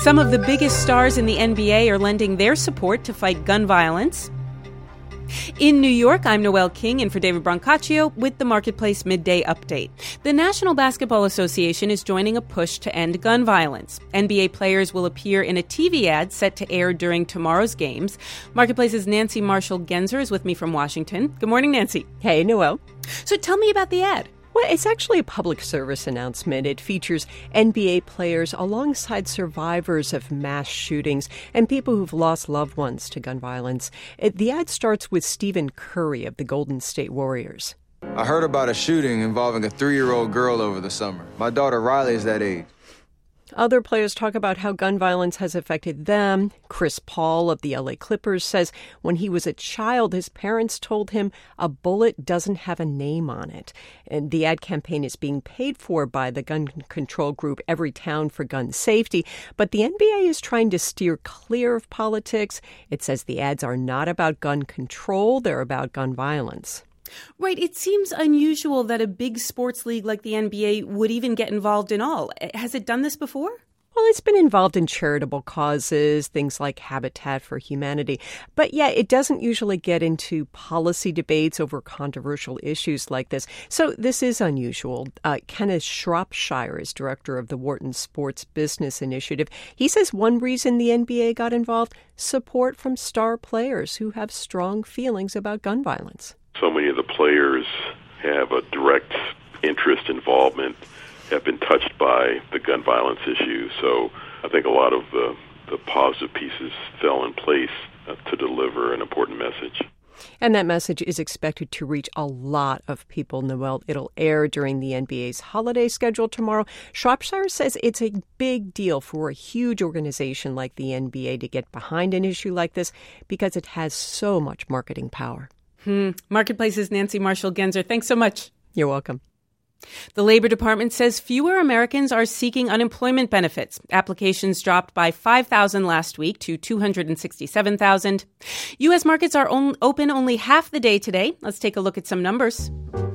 Some of the biggest stars in the NBA are lending their support to fight gun violence. In New York, I'm Noelle King in for David Brancaccio with the Marketplace Midday Update. The National Basketball Association is joining a push to end gun violence. NBA players will appear in a TV ad set to air during tomorrow's games. Marketplace's Nancy Marshall-Genzer is with me from Washington. Good morning, Nancy. Hey, Noelle. So tell me about the ad. Well, it's actually a public service announcement. It features NBA players alongside survivors of mass shootings and people who've lost loved ones to gun violence. The ad starts with Stephen Curry of the Golden State Warriors. I heard about a shooting involving a 3-year-old girl over the summer. My daughter Riley is that age. Other players talk about how gun violence has affected them. Chris Paul of the LA Clippers says when he was a child, his parents told him a bullet doesn't have a name on it. And the ad campaign is being paid for by the gun control group Everytown for Gun Safety. But the NBA is trying to steer clear of politics. It says the ads are not about gun control, they're about gun violence. Right. It seems unusual that a big sports league like the NBA would even get involved in all. Has it done this before? Well, it's been involved in charitable causes, things like Habitat for Humanity. But yeah, it doesn't usually get into policy debates over controversial issues like this. So this is unusual. Kenneth Shropshire is director of the Wharton Sports Business Initiative. He says one reason the NBA got involved, support from star players who have strong feelings about gun violence. So many of the players have a direct interest, involvement, have been touched by the gun violence issue. So I think a lot of the positive pieces fell in place to deliver an important message. And that message is expected to reach a lot of people, Noelle. It'll air during the NBA's holiday schedule tomorrow. Shropshire says it's a big deal for a huge organization like the NBA to get behind an issue like this because it has so much marketing power. Marketplace's Nancy Marshall-Genzer. Thanks so much. You're welcome. The Labor Department says fewer Americans are seeking unemployment benefits. Applications dropped by 5,000 last week to 267,000. U.S. markets are open only half the day today. Let's take a look at some numbers.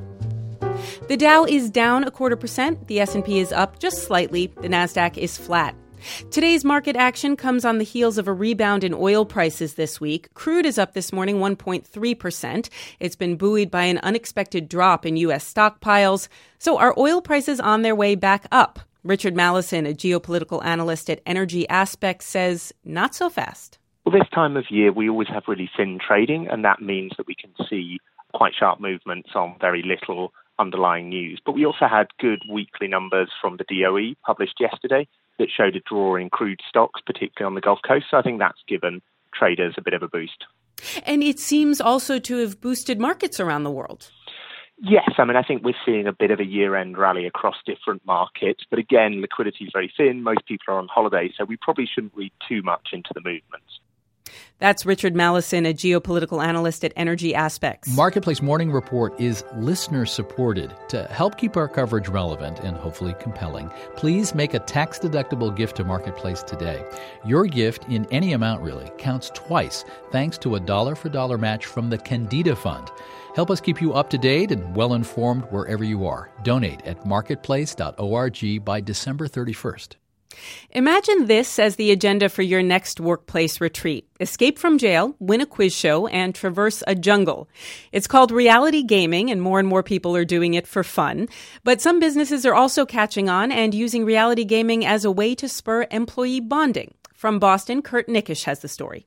The Dow is down 0.25%. The S&P is up just slightly. The Nasdaq is flat. Today's market action comes on the heels of a rebound in oil prices this week. Crude is up this morning 1.3%. It's been buoyed by an unexpected drop in U.S. stockpiles. So are oil prices on their way back up? Richard Mallison, a geopolitical analyst at Energy Aspects, says not so fast. Well, this time of year, we always have really thin trading, and that means that we can see quite sharp movements on very little underlying news. But we also had good weekly numbers from the DOE published yesterday that showed a draw in crude stocks, particularly on the Gulf Coast. So I think that's given traders a bit of a boost. And it seems also to have boosted markets around the world. Yes, I think we're seeing a bit of a year-end rally across different markets. But again, liquidity is very thin. Most people are on holiday, so we probably shouldn't read too much into the movements. That's Richard Mallison, a geopolitical analyst at Energy Aspects. Marketplace Morning Report is listener-supported. To help keep our coverage relevant and hopefully compelling, please make a tax-deductible gift to Marketplace today. Your gift, in any amount really, counts twice thanks to a dollar-for-dollar match from the Candida Fund. Help us keep you up to date and well-informed wherever you are. Donate at marketplace.org by December 31st. Imagine this as the agenda for your next workplace retreat. Escape from jail, win a quiz show, and traverse a jungle. It's called reality gaming, and more people are doing it for fun. But some businesses are also catching on and using reality gaming as a way to spur employee bonding. From Boston, Kurt Nickish has the story.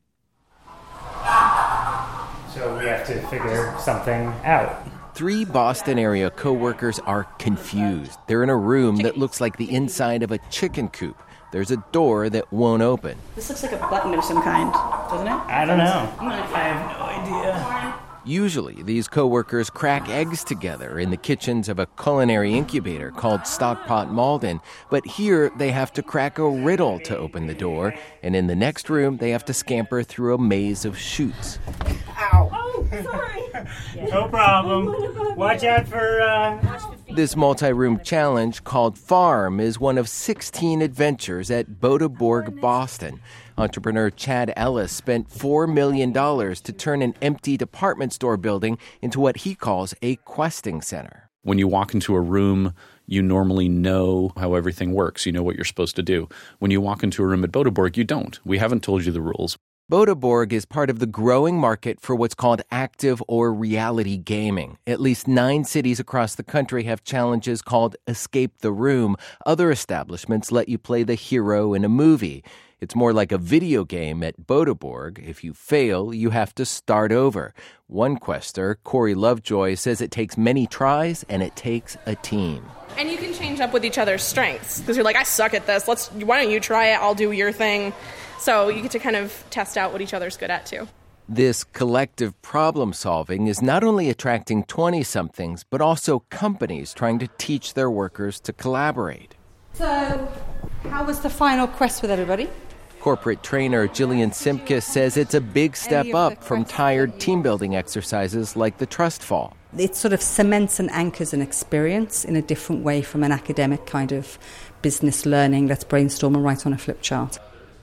So we have to figure something out. 3 Boston area co-workers are confused. They're in a room that looks like the inside of a chicken coop. There's a door that won't open. This looks like a button of some kind, doesn't it? I don't know. I have no idea. Usually, these co-workers crack eggs together in the kitchens of a culinary incubator called Stockpot Malden. But here, they have to crack a riddle to open the door. And in the next room, they have to scamper through a maze of chutes. Ow. Oh, sorry. No problem. Watch out for... This multi-room challenge called Farm is one of 16 adventures at Boda Borg, Boston. Entrepreneur Chad Ellis spent $4 million to turn an empty department store building into what he calls a questing center. When you walk into a room, you normally know how everything works. You know what you're supposed to do. When you walk into a room at Boda Borg, you don't. We haven't told you the rules. Boda Borg is part of the growing market for what's called active or reality gaming. At least 9 cities across the country have challenges called Escape the Room. Other establishments let you play the hero in a movie. It's more like a video game at Boda Borg. If you fail, you have to start over. One quester, Corey Lovejoy, says it takes many tries and it takes a team. And you can change up with each other's strengths. Because you're like, I suck at this. Why don't you try it? I'll do your thing. So you get to kind of test out what each other's good at, too. This collective problem solving is not only attracting 20-somethings, but also companies trying to teach their workers to collaborate. So, how was the final quest with everybody? Corporate trainer Jillian Simkes says it's a big step up from tired team-building exercises like the trust fall. It sort of cements and anchors an experience in a different way from an academic kind of business learning. Let's brainstorm and write on a flip chart.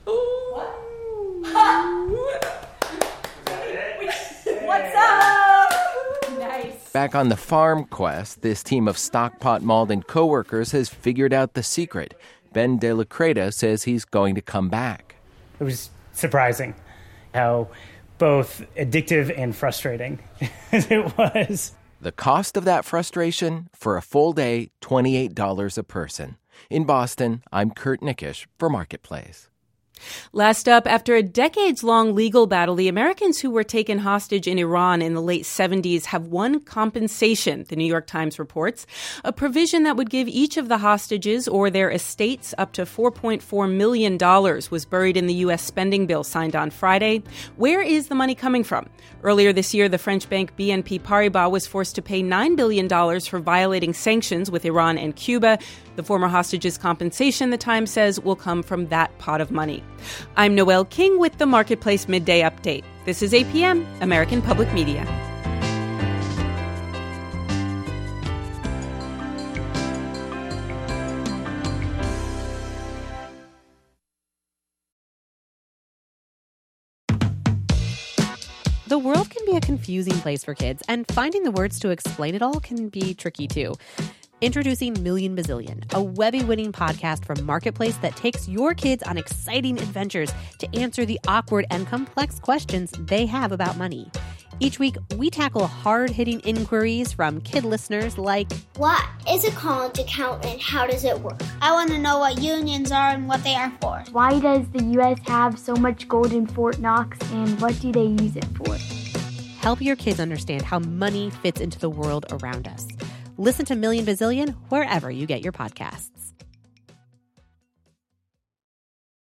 What's up? Nice. Back on the farm quest, this team of Stockpot Malden co-workers has figured out the secret. Ben De La Creta says he's going to come back. It was surprising how both addictive and frustrating it was. The cost of that frustration? For a full day, $28 a person. In Boston, I'm Kurt Nickisch for Marketplace. Last up, after a decades-long legal battle, the Americans who were taken hostage in Iran in the late 70s have won compensation, the New York Times reports. A provision that would give each of the hostages or their estates up to $4.4 million was buried in the U.S. spending bill signed on Friday. Where is the money coming from? Earlier this year, the French bank BNP Paribas was forced to pay $9 billion for violating sanctions with Iran and Cuba. The former hostages' compensation, the Times says, will come from that pot of money. I'm Noelle King with the Marketplace Midday Update. This is APM, American Public Media. The world can be a confusing place for kids, and finding the words to explain it all can be tricky too. Introducing Million Bazillion, a Webby-winning podcast from Marketplace that takes your kids on exciting adventures to answer the awkward and complex questions they have about money. Each week, we tackle hard-hitting inquiries from kid listeners like, what is a college account and how does it work? I want to know what unions are and what they are for. Why does the U.S. have so much gold in Fort Knox and what do they use it for? Help your kids understand how money fits into the world around us. Listen to Million Bazillion wherever you get your podcasts.